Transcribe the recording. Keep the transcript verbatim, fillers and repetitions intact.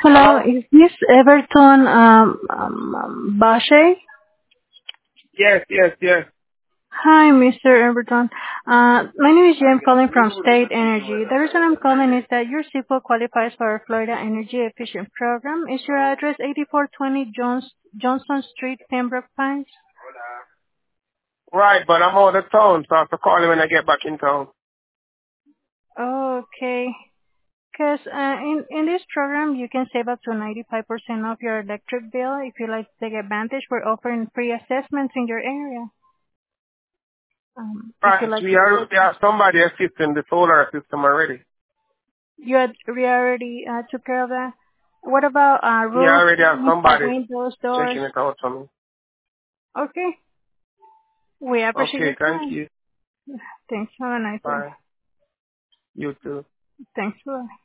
Hello, Hello? is this Everton um, um, um, Bashe? Yes, yes, yes. Hi, Mister Everton. Uh, my name is Jim calling from State Energy. The reason I'm calling is that your C I P O qualifies for our Florida Energy Efficient Program. Is your address eighty-four twenty Jones, Johnson Street, Pembroke Pines? Right, but I'm out of town, so I have to call you when I get back in town. Okay. Because uh, in, in this program, you can save up to ninety-five percent of your electric bill. If you like to take advantage, we're offering free assessments in your area. Um, if you Right, like we to already have somebody assisting the solar system already. You had, we already uh, took care of that. What about uh, We roof, already have eaves, somebody windows, doors? checking it out for me. Okay. We appreciate Okay, your thank time. you. Thanks. Have a nice day. Bye. You too. Thanks. Bye.